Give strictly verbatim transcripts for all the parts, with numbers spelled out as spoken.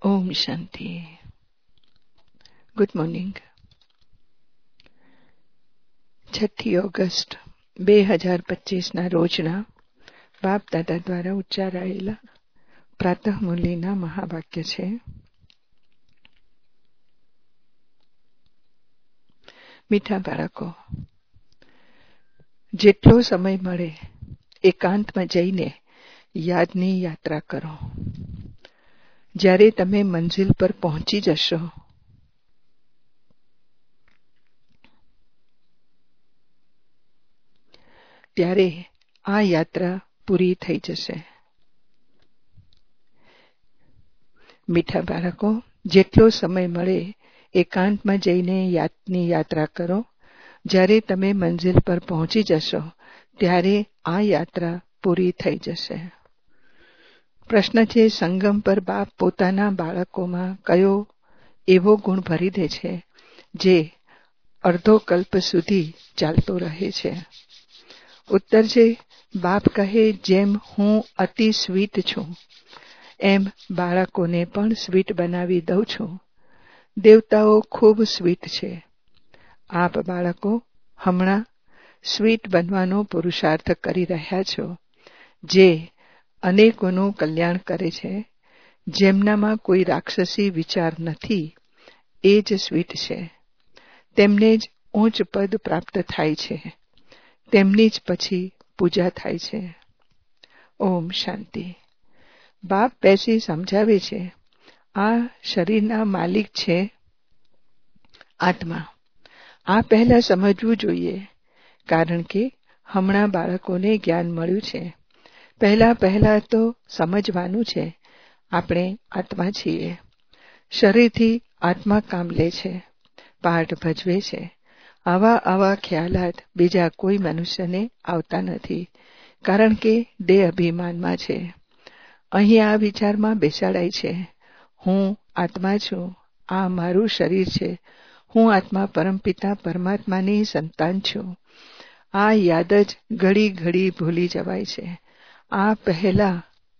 ઓમ શાંતિ. Good morning. છઠ્ઠી August બે હજાર પચીસના રોજના બાપ દાદા દ્વારા ઉચ્ચારાયેલા પ્રાતઃ મુરલીના મહાવાક્ય છે. મીઠા બાળકો, જેટલો સમય મળે એકાંતમાં જઈને યાદની યાત્રા કરો. જ્યારે તમે મંજિલ પર પહોંચી જશો ત્યારે આ યાત્રા પૂરી થઈ જશે. મીઠા બાળકો, જેટલો સમય મળે એકાંતમાં જઈને યાદની યાત્રા કરો. જ્યારે તમે મંજિલ પર પહોંચી જશો ત્યારે આ યાત્રા પૂરી થઈ જશે. પ્રશ્ન છે, સંગમ પર બાપ પોતાના બાળકોમાં કયો એવો ગુણ ભરી દે છે જે અડધો કલ્પ સુધી ચાલતો રહે છે? ઉત્તર છે, બાપ કહે, જેમ હું અતિ સ્વીટ છું એમ બાળકોને પણ સ્વીટ બનાવી દઉં છું. દેવતાઓ ખૂબ સ્વીટ છે. આપ બાળકો હમણાં સ્વીટ બનવાનો પુરુષાર્થ કરી રહ્યા છો, જે અનેકોનું કલ્યાણ કરે છે. જેમનામાં કોઈ રાક્ષસી વિચાર નથી એ જ સ્વીટ છે. તેમને જ ઉચ્ચ પદ પ્રાપ્ત થાય છે. તેમની જ પછી પૂજા થાય છે. ઓમ શાંતિ. બાપ બેસી સમજાવે છે, આ શરીરના માલિક છે આત્મા. આ પહેલા સમજવું જોઈએ, કારણ કે હમણાં બાળકોને જ્ઞાન મળ્યું છે. પહેલા પહેલા તો સમજવાનું છે, આપણે આત્મા છીએ. શરીરથી આત્મા કામ લે છે, પાઠ ભજવે છે. આવા આવા ખ્યાલાત બીજા કોઈ મનુષ્યને આવતા નથી, કારણ કે દેહ અભિમાનમાં છે. અહીં આ વિચારમાં બેસાડાય છે, હું આત્મા છું, આ મારું શરીર છે, હું આત્મા પરમપિતા પરમાત્માની સંતાન છું. આ યાદ જ ઘડી ઘડી ભૂલી જવાય છે. આ પહેલા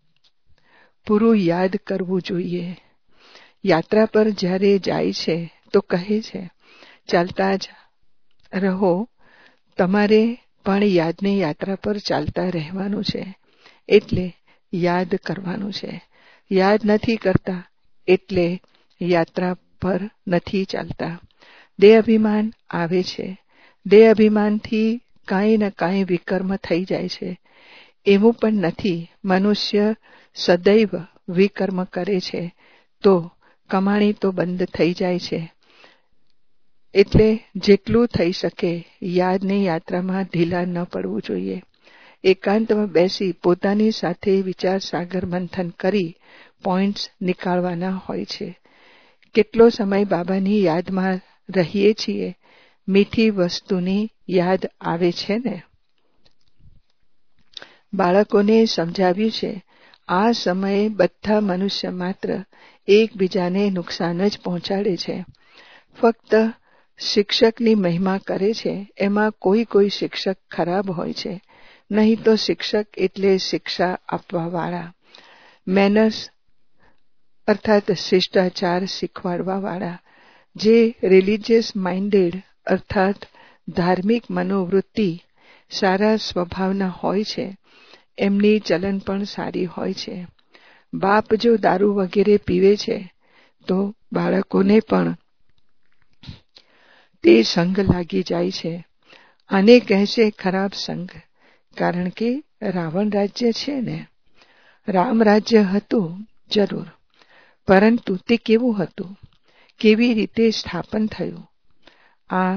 પૂરું યાદ કરવું જોઈએ. યાત્રા પર જ્યારે જાય છે તો કહે છે, ચાલતા જ રહો. તમારે પણ યાદની યાત્રા પર ચાલતા રહેવાનું છે, એટલે યાદ કરવાનું છે. યાદ નથી કરતા એટલે યાત્રા પર નથી ચાલતા. દેહ અભિમાન આવે છે. દેહ અભિમાનથી કાંઈ ને કાંઈ વિકર્મ થઈ જાય છે. એવું પણ નથી મનુષ્ય સદૈવ વિકર્મ કરે છે તો કમાણી તો બંધ થઈ જાય છે. એટલે જેટલું થઈ શકે યાદની યાત્રામાં ઢીલા ન પડવું જોઈએ. એકાંતમાં બેસી પોતાની સાથે વિચાર સાગર મંથન કરી પોઈન્ટ્સ નીકાળવાના હોય છે. કેટલો સમય બાબાની યાદમાં રહીએ છીએ, મીઠી વસ્તુની યાદ આવે છે ને. બાળકોને સમજાવ્યું છે, આ સમયે બધા મનુષ્ય માત્ર એકબીજાને નુકસાન જ પહોંચાડે છે. ફક્ત શિક્ષકની મહિમા કરે છે. એમાં કોઈ કોઈ શિક્ષક ખરાબ હોય છે, નહીં તો શિક્ષક એટલે શિક્ષા આપવાવાળા, મેનર્સ અર્થાત શિષ્ટાચાર શીખવાડવાવાળા, જે રિલિજિયસ માઇન્ડેડ અર્થાત ધાર્મિક મનોવૃત્તિ સારા સ્વભાવના હોય છે. એમની ચલન પણ સારી હોય છે. બાપ જો દારૂ વગેરે પીવે છે તો બાળકોને પણ તે સંગ લાગી જાય છે. આને કહેશે ખરાબ સંગ, કારણ કે રાવણ રાજ્ય છે ને. રામ રાજ્ય હતું જરૂર, પરંતુ તે કેવું હતું, કેવી રીતે સ્થાપન થયું, આ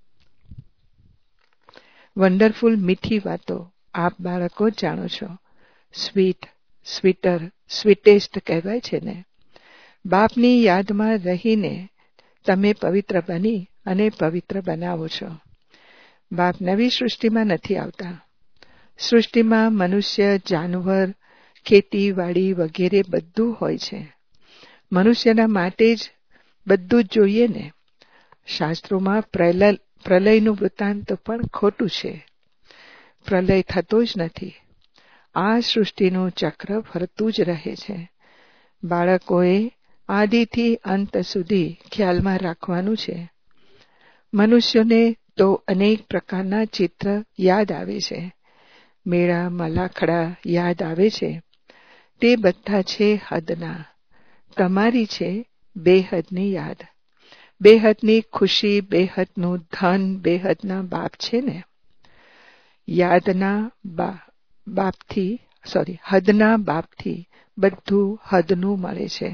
વન્ડરફુલ મીઠી વાતો આપ બાળકો જાણો છો. સ્વીટ, સ્વીટર, સ્વીટેસ્ટ કહેવાય છે ને. બાપની યાદમાં રહીને તમે પવિત્ર બની અને પવિત્ર બનાવો છો. બાપ નવી સૃષ્ટિમાં નથી આવતા. સૃષ્ટિમાં મનુષ્ય, જાનવર, ખેતીવાડી વગેરે બધું હોય છે. મનુષ્યના માટે જ બધું જ જોઈએ ને. શાસ્ત્રોમાં પ્રલય પ્રલયનું વૃત્તાંત પણ ખોટું છે. પ્રલય થતો જ નથી. આ સૃષ્ટિનું ચક્ર ફરતું જ રહે છે. બાળકોએ આદિથી અંત સુધી ખ્યાલમાં રાખવાનું છે. મનુષ્યોને તો અનેક પ્રકારના ચિત્ર યાદ આવે છે. મેળા મલાખડા યાદ આવે છે. તે બધા છે હદના. તમારી છે બેહદની યાદ. બેહદની ખુશી, બેહદનું ધન, બેહદના બાપ છે ને. યાદના બાપથી સોરી હદના બાપથી બધું હદનું મળે છે.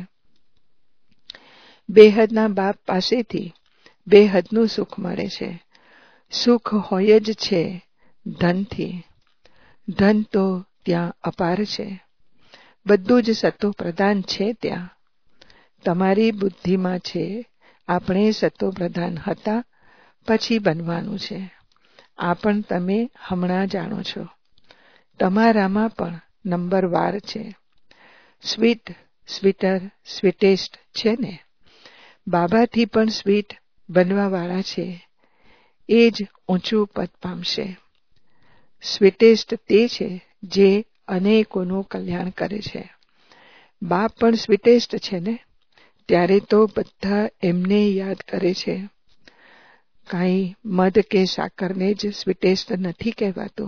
બેહદના બાપ પાસેથી બેહદનું સુખ મળે છે. સુખ હોય જ છે ધનથી. ધન તો ત્યાં અપાર છે. બધું જ સતો પ્રધાન છે ત્યાં. તમારી બુદ્ધિમાં છે આપણે સતો પ્રધાન હતા, પછી બનવાનું છે. આ પણ તમે હમણાં જાણો છો. તમારામાં પણ નંબર વાર છે. સ્વીટ, સ્વીટર, સ્વીટેસ્ટ છે ને. બાબાથી પણ સ્વીટ બનવાવાળા છે. એ જ ઊંચું પદ પામશે. સ્વીટેસ્ટ તે છે જે અનેકોનું કલ્યાણ કરે છે. બાપ પણ સ્વીટેસ્ટ છે ને. ત્યારે તો બધા એમને યાદ કરે છે. કાંઈ મધ કે સાકરને જ સ્વીટેસ્ટ નથી કહેવાતું.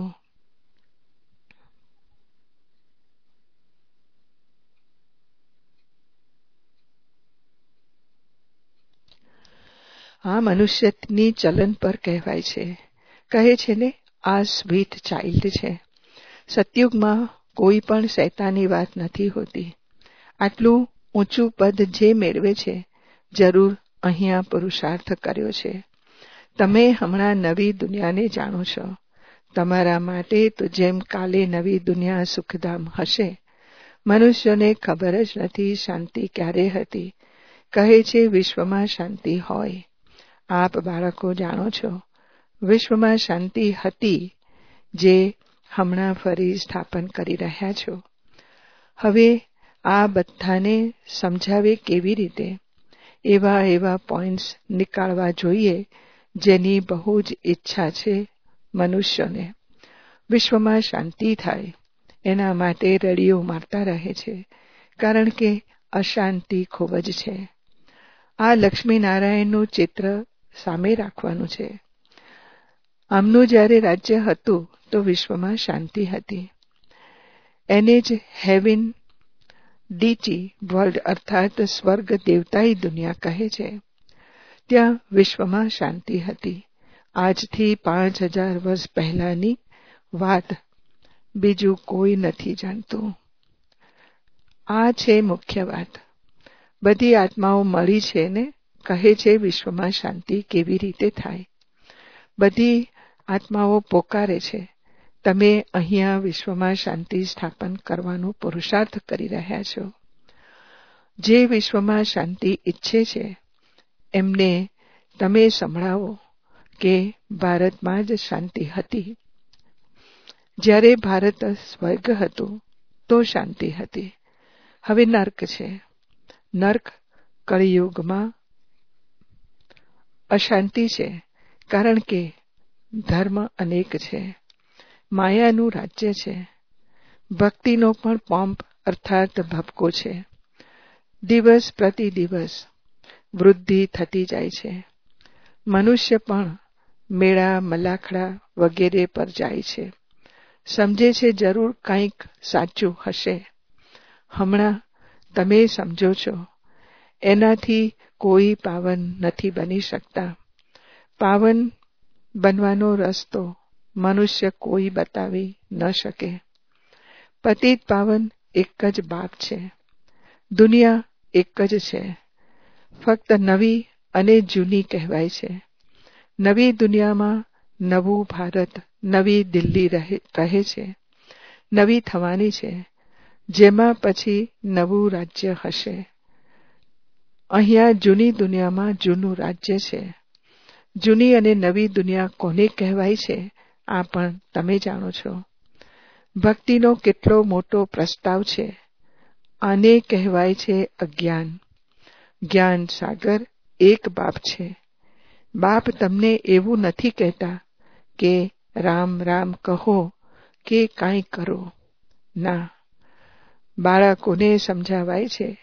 આ મનુષ્યની ચલન પર કહેવાય છે. કહે છે ને આ સ્વીટ ચાઇલ્ડ છે. સતયુગમાં કોઈ પણ શૈતાની વાત નથી હોતી. આટલું ઊંચું પદ જે મેળવે છે જરૂર અહીંયા પુરુષાર્થ કર્યો છે. તમે હમણાં નવી દુનિયાને જાણો છો. તમારા માટે તો જેમ કાલે નવી દુનિયા સુખધામ હશે. મનુષ્યોને ખબર જ નથી શાંતિ ક્યારે હતી. કહે છે વિશ્વમાં શાંતિ હોય. આપ બાળકો જાણો છો વિશ્વમાં શાંતિ હતી જે હમણાં ફરી સ્થાપન કરી રહ્યા છો. હવે આ બધાને સમજાવે કેવી રીતે? એવા એવા પોઈન્ટ્સ નીકાળવા જોઈએ જેની બહુ જ ઈચ્છા છે મનુષ્યોને. વિશ્વમાં શાંતિ થાય એના માટે રડીઓ મારતા રહે છે, કારણ કે અશાંતિ ખૂબ જ છે. આ લક્ષ્મીનારાયણનું ચિત્ર સામે રાખવાનું છે. આમનું જ્યારે રાજ્ય હતું તો વિશ્વમાં શાંતિ હતી. એને જ હેવન ડીટી વર્લ્ડ અર્થાત સ્વર્ગ દેવતાઈ દુનિયા કહે છે. ત્યાં વિશ્વમાં શાંતિ હતી. આજથી પાંચ હજાર વર્ષ પહેલાની વાત બીજું કોઈ નથી જાણતું. આ છે મુખ્ય વાત. બધી આત્માઓ મળી છે ને કહે છે વિશ્વમાં શાંતિ કેવી રીતે થાય. બધી આત્માઓ પોકારે છે તમે અહીંયા વિશ્વમાં શાંતિ સ્થાપન કરવાનો પુરુષાર્થ કરી રહ્યા છો. જે વિશ્વમાં શાંતિ ઈચ્છે છે એમને તમે સંભળાવો કે ભારતમાં જ શાંતિ હતી. જ્યારે ભારત સ્વર્ગ હતું તો શાંતિ હતી. હવે નર્ક છે. નર્ક કળિયુગમાં અશાંતિ છે, કારણ કે ધર્મ અનેક છે. માયાનું રાજ્ય છે. ભક્તિનો પણ પોમ્પ અર્થાત ભપકો છે. દિવસ પ્રતિ દિવસ વૃદ્ધિ થતી જાય છે. મનુષ્ય પણ મેળા મલાખડા વગેરે પર જાય છે. સમજે છે જરૂર કંઈક સાચું હશે. હમણાં તમે સમજો છો. એનાથી કોઈ પાવન નથી બની શકતા. પાવન બનવાનો રસ્તો મનુષ્ય કોઈ બતાવી ન શકે. પતિત પાવન એક જ બાપ છે. દુનિયા એક જ છે. ફક્ત નવી અને જૂની કહેવાય છે. નવી દુનિયામાં નવું ભારત, નવી દિલ્હી રહે રહે છે. નવી થવાની છે, જેમાં પછી નવું રાજ્ય હશે. અહીંયા જૂની દુનિયામાં જૂનું રાજ્ય છે. જૂની અને નવી દુનિયા કોને કહેવાય છે આ પણ તમે જાણો છો. ભક્તિનો કેટલો મોટો પ્રસ્તાવ છે. આને કહેવાય છે અજ્ઞાન. જ્ઞાન સાગર એક બાપ છે. બાપ તમને એવું નથી કહેતા કે રામ રામ કહો કે કાંઈ કરો. ના, બાળકોને સમજાવાય છે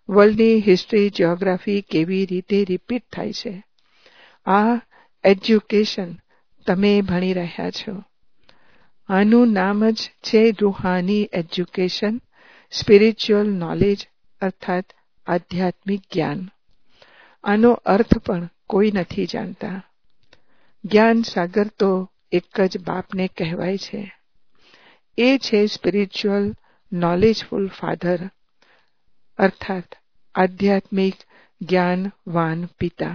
વર્લ્ડની હિસ્ટ્રી, જ્યોગ્રાફી કેવી રીતે રિપીટ થાય છે. આ એજ્યુકેશન તમે ભણી રહ્યા છો. આનું નામ જ છે રૂહાની એજ્યુકેશન, સ્પિરિચ્યુઅલ નોલેજ અર્થાત આધ્યાત્મિક જ્ઞાન. આનો અર્થ પણ કોઈ નથી જાણતા. જ્ઞાન સાગર તો એક જ બાપને કહેવાય છે. એ છે સ્પિરિચ્યુઅલ નોલેજફુલ ફાધર અર્થાત આધ્યાત્મિક જ્ઞાનવાન પિતા.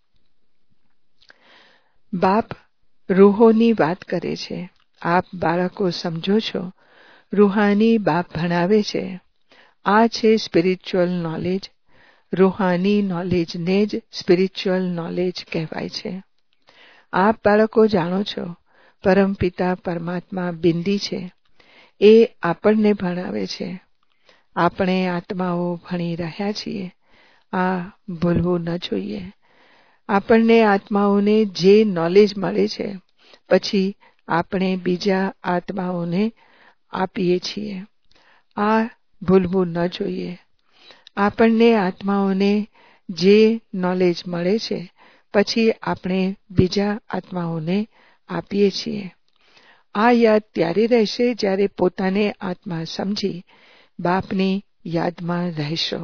બાપ રૂહોની વાત કરે છે. આપ બાળકો સમજો છો, રૂહાની બાપ ભણાવે છે. આ છે સ્પિરિચ્યુઅલ નોલેજ. રૂહાની નોલેજને જ સ્પિરિચ્યુઅલ નોલેજ કહેવાય છે. આપ બાળકો જાણો છો, પરમપિતા પરમાત્મા બિંદી છે. એ આપણને ભણાવે છે. આપણે આત્માઓ ભણી રહ્યા છીએ. આ ભૂલવું ન જોઈએ. આપણને આત્માઓને જે નોલેજ મળે છે, પછી આપણે બીજા આત્માઓને આપીએ છીએ. આ ભૂલવું ન જોઈએ. આપણને આત્માઓને જે નોલેજ મળે છે, પછી આપણે બીજા આત્માઓને આપીએ છીએ. આ યાદ ત્યારે રહેશે જ્યારે પોતાને આત્મા સમજી બાપની યાદમાં રહેશો.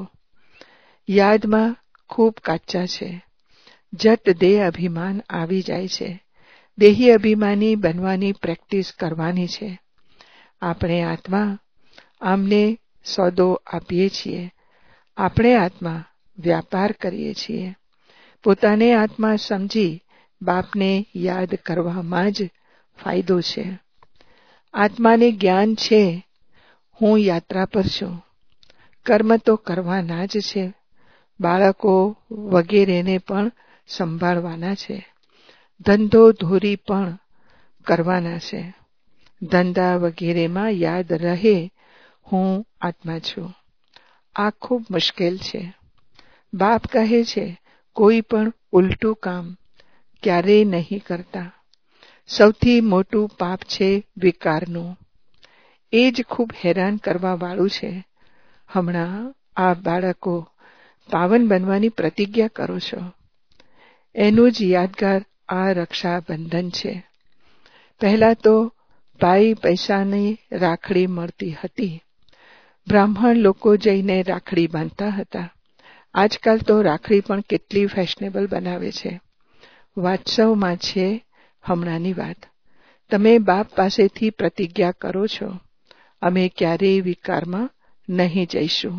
યાદમાં ખૂબ કાચા છે. જટ દેહ અભિમાન આવી જાય છે. દેહી અભિમાની બનવાની પ્રેક્ટિસ કરવાની છે. આપણે આત્મા આમને સોદો આપીએ છીએ. આપણે આત્મા વ્યાપાર કરીએ છીએ. પોતાને આત્મા સમજી બાપને યાદ કરવામાં જ ફાયદો છે. આત્માને જ્ઞાન છે, હું યાત્રા પર છું. કર્મ તો કરવાના જ છે. બાળકો વગેરેને પણ સંભાળવાના છે. ધંધો ધોરી પણ કરવાના છે. ધંધા વગેરેમાં યાદ રહે, હું આત્મા છું. આ ખૂબ મુશ્કેલ છે. બાપ કહે છે, કોઈ પણ ઉલટું કામ ક્યારેય નહીં કરતા. સૌથી મોટું પાપ છે વિકારનું. એ જ ખૂબ હેરાન કરવા વાળું છે. હમણાં આ બાળકો પાવન બનવાની પ્રતિજ્ઞા કરો છો. એનું જ યાદગાર આ રક્ષાબંધન છે. પહેલા તો ભાઈ પૈસાની રાખડી મળતી હતી. બ્રાહ્મણ લોકો જઈને રાખડી બાંધતા હતા. આજકાલ તો રાખડી પણ કેટલી ફેશનેબલ બનાવે છે. વાત્સવમાં છે હમણાંની વાત. તમે બાપ પાસેથી પ્રતિજ્ઞા કરો છો, અમે ક્યારેય વિકારમાં નહીં જઈશું.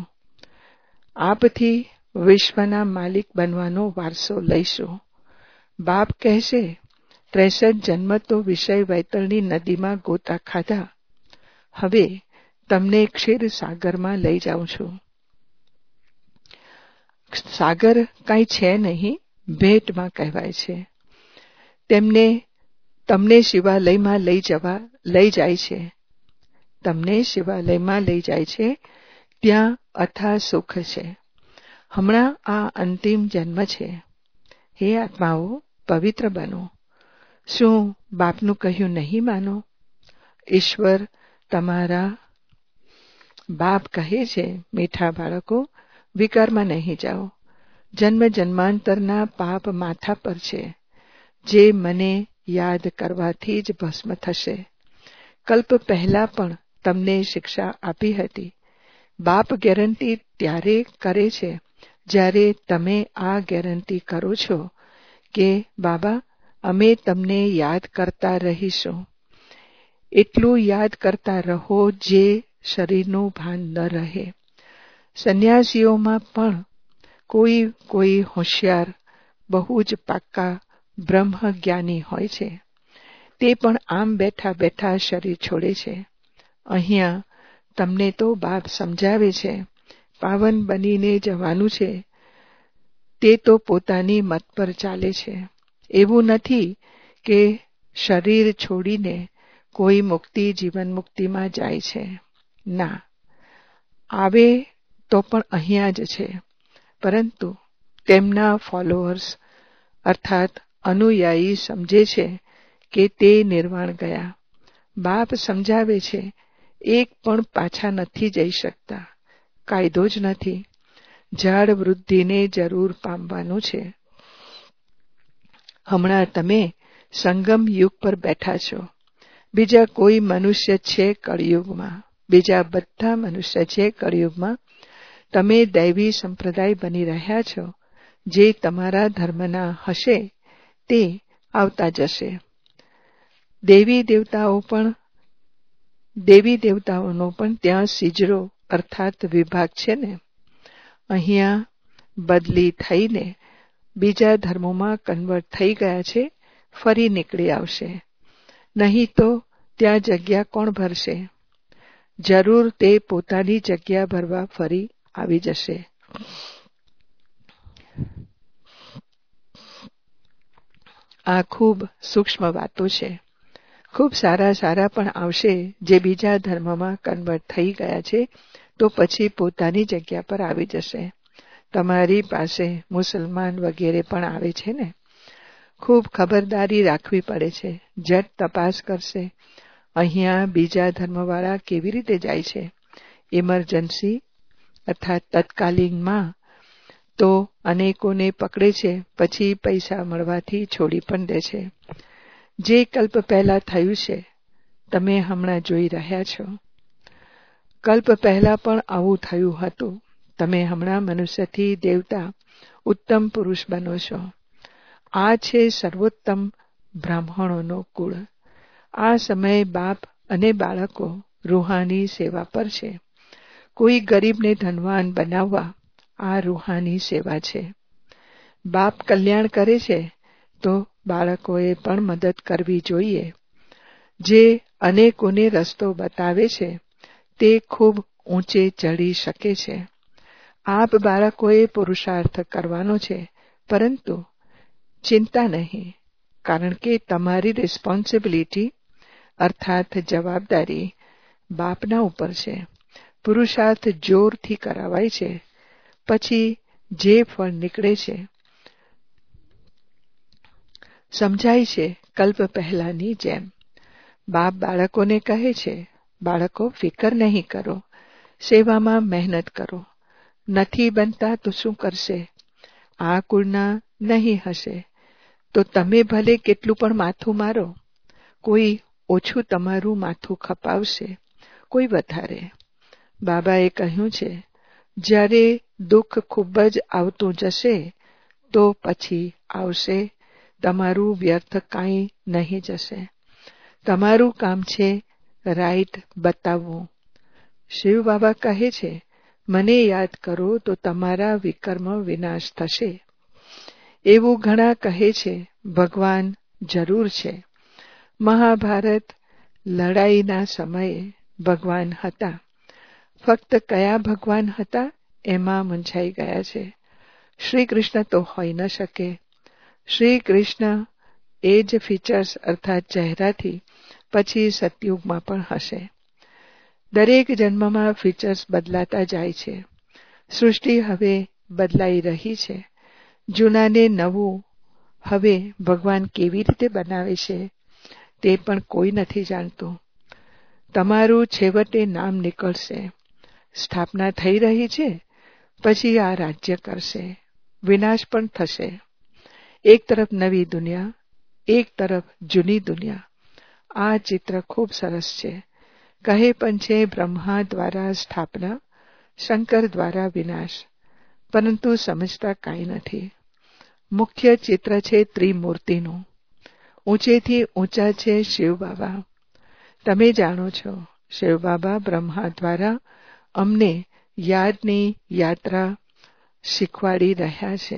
આપથી વિશ્વના માલિક બનવાનો વારસો લઈશું. બાપ કહેશે, ત્રેસઠ જન્મ તો વિષય વૈતરણી નદીમાં ગોતા ખાધા. હવે તમને ક્ષીર સાગરમાં લઈ જાઉં છું. સાગર કાંઈ છે નહીં, ભેટમાં કહેવાય છે. તેમને તમને શિવાલયમાં લઈ જવા લઈ જાય છે. તમને શિવાલયમાં લઈ જાય છે. ત્યાં અથા સુખ છે. હમણાં આ અંતિમ જન્મ છે. હે આત્માઓ, પવિત્ર બનો. શું બાપનું કહ્યું નહીં માનો? ઈશ્વર તમારા બાપ કહે છે, મીઠા બાળકો, વિકારમાં નહીં જાઓ. જન્મ જન્માંતરના પાપ માથા પર છે, જે મને યાદ કરવાથી જ ભસ્મ થશે. કલ્પ પહેલા પણ તમને શિક્ષા આપી હતી. બાપ ગેરંટી ત્યારે કરે છે જ્યારે તમે આ ગેરંટી કરો છો કે બાબા, અમે તમને યાદ કરતા રહીશું. એટલું યાદ કરતા રહો જે શરીરનું ભાન ન રહે. સંન્યાસીઓમાં પણ કોઈ કોઈ હોશિયાર, બહુ જ પાક્કા બ્રહ્મજ્ઞાની હોય છે. તે પણ આમ બેઠા બેઠા શરીર છોડે છે. અહીંયા તમને તો બાપ સમજાવે છે, પાવન બનીને જવાનું છે. તે તો પોતાની મત પર ચાલે છે. એવું નથી કે શરીર છોડીને કોઈ મુક્તિ જીવન મુક્તિમાં જાય છે. ના, આવે તો પણ અહીંયા જ છે. પરંતુ તેમના ફોલોઅર્સ અર્થાત અનુયાયી સમજે છે કે તે નિર્વાણ ગયા. બાપ સમજાવે છે, એક પણ પાછા નથી જઈ શકતા. કાયદો જ નથી. ઝાડ વૃદ્ધિને જરૂર પામવાનું છે. હમણાં તમે સંગમ યુગ પર બેઠા છો. બીજા કોઈ મનુષ્ય છે કળિયુગમાં? બીજા બધા મનુષ્ય છે કળિયુગમાં. તમે દૈવી સંપ્રદાય બની રહ્યા છો. જે તમારા ધર્મના હશે તે આવતા જશે. દેવી દેવતાઓ પણ દેવી દેવતાઓનો પણ ત્યાં સિજરો અર્થાત વિભાગ છે ને. અહીંયા બદલી થઈને બીજા ધર્મોમાં કન્વર્ટ થઈ ગયા છે, ફરી નીકળી આવશે. નહીં તો ત્યાં જગ્યા કોણ ભરશે? જરૂર તે પોતાની જગ્યા ભરવા ફરી આવી જશે. આ ખૂબ સૂક્ષ્મ વાતો છે. ખૂબ સારા સારા પણ આવશે જે બીજા ધર્મમાં કન્વર્ટ થઈ ગયા છે, તો પછી પોતાની જગ્યા પર આવી જશે. તમારી પાસે મુસલમાન વગેરે પણ આવે છે ને. ખૂબ ખબરદારી રાખવી પડે છે. જટ તપાસ કરશે અહીંયા બીજા ધર્મવાળા કેવી રીતે જાય છે. ઇમરજન્સી અર્થાત તત્કાલીનમાં તો અનેકોને પકડે છે, પછી પૈસા મળવાથી છોડી પણ દે છે. જે કલ્પ પહેલા થયું છે તમે હમણાં જોઈ રહ્યા છો. કલ્પ પહેલા પણ આવું થયું હતું. તમે હમણાં મનુષ્યથી દેવતા ઉત્તમ પુરુષ બનો છો. આ છે સર્વોત્તમ બ્રાહ્મણોનો કુળ. આ સમયે બાપ અને બાળકો રૂહાની સેવા પર છે. કોઈ ગરીબને ધનવાન બનાવવા આ રૂહાની સેવા છે. બાપ કલ્યાણ કરે છે તો બાળકોએ પણ મદદ કરવી જોઈએ. જે અનેકોને રસ્તો બતાવે છે તે ખૂબ ઊંચે ચડી શકે છે. આપ બાળકોએ પુરુષાર્થ કરવાનો છે, પરંતુ ચિંતા નહીં, કારણ કે તમારી રિસ્પોન્સિબિલિટી અર્થાત જવાબદારી બાપના ઉપર છે. પુરુષાર્થ જોરથી કરાવાય છે, પછી જે ફળ નીકળે છે. સમજાય છે કલ્પ પહેલાની જેમ. બાપ બાળકોને કહે છે, બાળકો ફિકર નહીં કરો, સેવામાં મહેનત કરો. નથી બનતા તો શું કરશે? આ કુળના નહીં હશે તો તમે ભલે કેટલું પણ માથું મારો, કોઈ ઓછું તમારું માથું ખપાવશે, કોઈ વધારે. બાબાએ કહ્યું છે જ્યારે દુઃખ ખૂબ જ આવતું જશે તો પછી આવશે. તમારું વ્યર્થ કાંઈ નહીં જશે. તમારું કામ છે રાઈટ બતાવવું. શિવ બાબા કહે છે મને યાદ કરો તો તમારા વિકર્મ વિનાશ થશે. એવું ઘણા કહે છે ભગવાન જરૂર છે. મહાભારત લડાઈના સમયે ભગવાન હતા. ફક્ત કયા ભગવાન હતા એમાં મૂંઝાઈ ગયા છે. શ્રી કૃષ્ણ તો હોઈ ન શકે. શ્રી કૃષ્ણ એ જ ફીચર્સ અર્થાત ચહેરાથી પછી સતયુગમાં પણ હશે. દરેક જન્મમાં ફીચર્સ બદલાતા જાય છે. સૃષ્ટિ હવે બદલાઈ રહી છે. જૂનાને નવું હવે ભગવાન કેવી રીતે બનાવે છે તે પણ કોઈ નથી જાણતું. તમારું છેવટે નામ નીકળશે. સ્થાપના થઈ રહી છે, પછી આ રાજ્ય કરશે. વિનાશ પણ થશે. એક તરફ નવી દુનિયા, એક તરફ જૂની દુનિયા. આ ચિત્ર ખૂબ સરસ છે. કહે પણ છે બ્રહ્મા દ્વારા સ્થાપના, શંકર દ્વારા વિનાશ, પરંતુ સમજતા કાંઈ નથી. મુખ્ય ચિત્ર છે ત્રિમૂર્તિનું. ઊંચેથી ઊંચા છે શિવ બાબા. તમે જાણો છો શિવ બાબા બ્રહ્મા દ્વારા અમને યાદની યાત્રા શીખવાડી રહ્યા છે.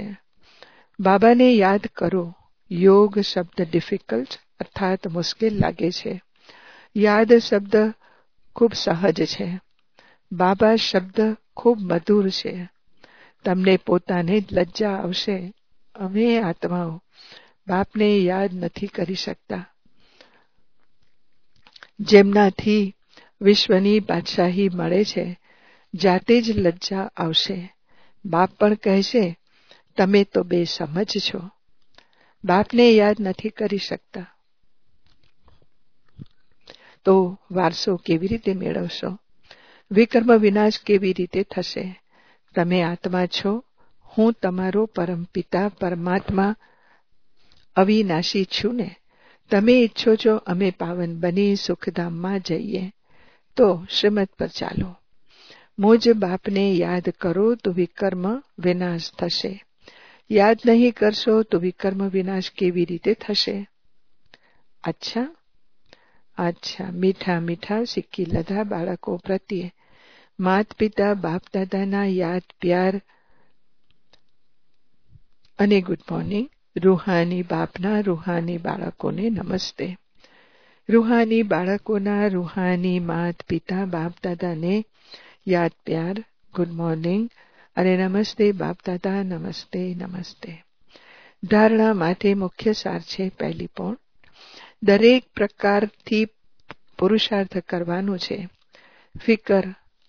બાબાને યાદ કરો. યોગ શબ્દ ડિફિકલ્ટ અર્થાત મુશ્કેલ લાગે છે. યાદ શબ્દ ખૂબ સહજ છે. બાબા શબ્દ ખૂબ મધુર છે. તમને પોતાને જ લજ્જા આવશે. અમે આત્માઓ બાપને યાદ નથી કરી શકતા. જેમનાથી વિશ્વની બાદશાહી મળે છે, જાતે જ લજ્જા આવશે. બાપ પણ કહેશે તમે તો બેસમજ છો. બાપને યાદ નથી કરી શકતા તો વારસો કેવી રીતે મેળવશો? વિકર્મ વિનાશ કેવી રીતે થશે? તમે આત્મા છો, હું તમારો પરમપિતા પરમાત્મા અવિનાશી છું ને. તમે ઈચ્છો છો અમે પાવન બની સુખધામમાં જઈએ, તો શ્રીમત પર ચાલો. મુજ બાપને યાદ કરો તો વિકર્મ વિનાશ થશે. યાદ નહીં કરશો તો વિકર્મ વિનાશ કેવી રીતે થશે? અચ્છા અચ્છા મીઠા મીઠા સિક્કી લધા બાળકો પ્રત્યે માત પિતા બાપ દાદાના યાદ પ્યાર અને ગુડ મોર્નિંગ. રૂહાની બાપના રૂહાની બાળકોને નમસ્તે. રૂહાની બાળકોના રૂહાની માત પિતા બાપ દાદાને યાદ પ્યાર, ગુડ મોર્નિંગ અને નમસ્તે બાપ દાદા, નમસ્તે નમસ્તે. ધારણા માટે મુખ્ય સાર છે. પહેલી પોઈન્ટ, દરેક પ્રકારથી પુરુષાર્થ કરવાનું છે. ફિકર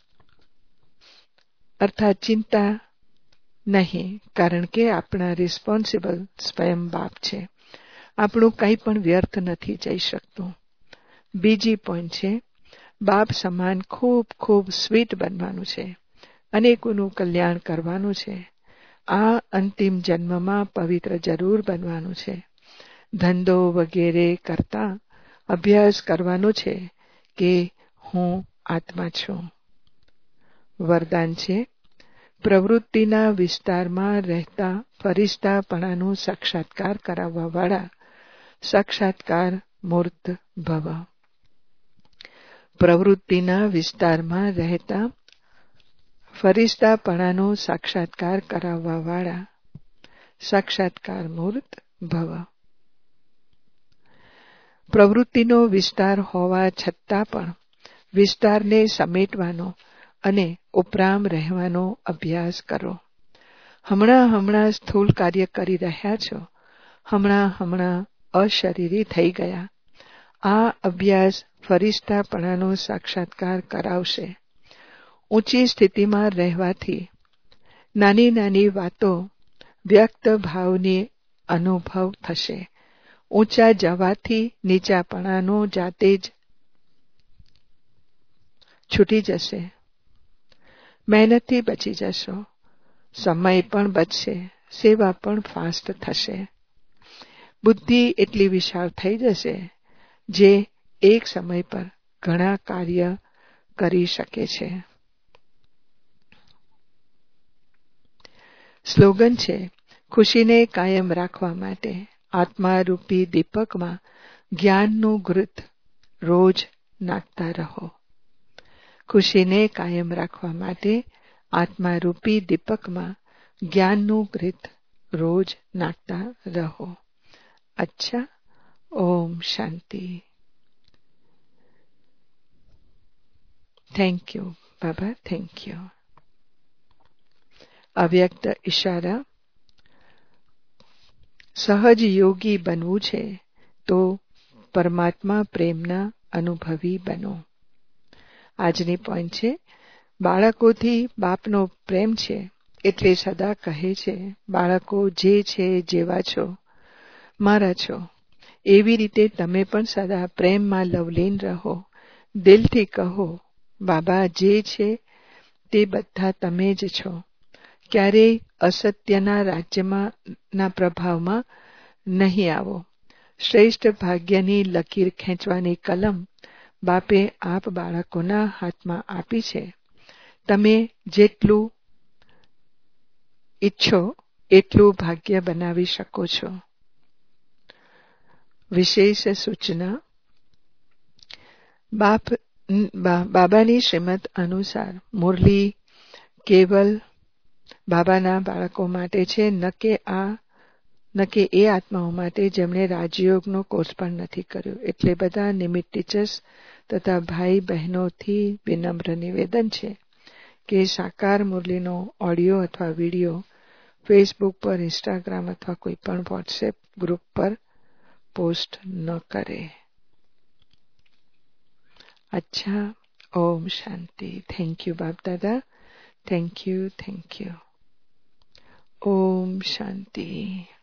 અર્થાત ચિંતા નહીં, કારણ કે આપણા રિસ્પોન્સિબલ સ્વયં બાપ છે. આપણું કંઈ પણ વ્યર્થ નથી જઈ શકતું. બીજી પોઈન્ટ છે, બાપ સમાન ખૂબ ખૂબ સ્વીટ બનવાનું છે. અનેકોનું કલ્યાણ કરવાનું છે. આ અંતિમ જન્મમાં પવિત્ર જરૂર બનવાનું છે. ધંધો વગેરે કરતા અભ્યાસ કરવાનો છે કે હું આત્મા છું. વરદાન છે, પ્રવૃત્તિના વિસ્તારમાં રહેતા ફરિશ્તાપણાનું સાક્ષાત્કાર કરાવવા વાળા સાક્ષાત્કાર મૂર્ત ભવ. પ્રવૃત્તિના વિસ્તારમાં રહેતા ફરિશ્તાપણાનો સાક્ષાત્કાર કરાવવા વાળા સાક્ષાત્કાર મૂર્ત ભવ. પ્રવૃત્તિનો વિસ્તાર હોવા છતાં પણ વિસ્તારને સમેટવાનો અને ઉપરામ રહેવાનો અભ્યાસ કરો. હમણાં હમણાં સ્થૂળ કાર્ય કરી રહ્યા છો, હમણાં હમણાં અશરીરી થઈ ગયા. આ અભ્યાસ ફરિશ્તાપણાનો સાક્ષાત્કાર કરાવશે. ઊંચી સ્થિતિમાં રહેવાથી નાની નાની વાતો વ્યક્ત ભાવની અનુભવ થશે. ઊંચા જવાથી નીચાપણાનો જાતે જ છૂટી જશે. મહેનતથી બચી જશો. સમય પણ બચશે. સેવા પણ ફાસ્ટ થશે. બુદ્ધિ એટલી વિશાળ થઈ જશે જે એક સમય પર ઘણા કાર્ય કરી શકે છે. સ્લોગન છે, ખુશીને કાયમ રાખવા માટે આત્મારૂપી દીપકમાં જ્ઞાનનું ઘૃત રોજ નાખતા રહો. ખુશીને કાયમ રાખવા માટે આત્મારૂપી દીપકમાં જ્ઞાનનું ઘૃત રોજ નાખતા રહો. અચ્છા, ઓમ શાંતિ. થેન્ક યુ બાબા, થેન્ક યુ. અવ્યક્ત ઈશારા. સહજ યોગી બનવું છે તો પરમાત્મા પ્રેમના અનુભવી બનો. આજની પોઈન્ટ છે, બાળકોથી બાપનો પ્રેમ છે એટલે સદા કહે છે, બાળકો જે છે જેવા છો મારા છો, એવી રીતે તમે પણ સદા પ્રેમમાં લવલીન રહો. દિલથી કહો, બાબા જે છે તે બધા તમે જ છો. ક્યારેય અસત્યના રાજ્યમાં ના પ્રભાવમાં નહીં આવો. શ્રેષ્ઠ ભાગ્યની લકીર ખેંચવાની કલમ બાપે આપ બાળકોના હાથમાં આપી છે. તમે જેટલું ઈચ્છો એટલું ભાગ્ય બનાવી શકો છો. વિશેષ સૂચના. બાપ બાબાની શ્રીમત અનુસાર મુરલી કેવલ બાબાના બાળકો માટે છે, ન કે આ ન કે એ આત્માઓ માટે જેમણે રાજયોગનો કોર્સ પણ નથી કર્યો. એટલે બધા નિમિત્ત ટીચર્સ તથા ભાઈ બહેનોથી વિનમ્ર નિવેદન છે કે સાકાર મુરલીનો ઓડિયો અથવા વિડિયો ફેસબુક પર, ઇન્સ્ટાગ્રામ અથવા કોઈ પણ વોટ્સએપ ગ્રુપ પર પોસ્ટ ન કરે. અચ્છા, ઓમ શાંતિ. થેન્ક યુ બાપ દાદા. Thank you, thank you. ઓમ શાંતિ.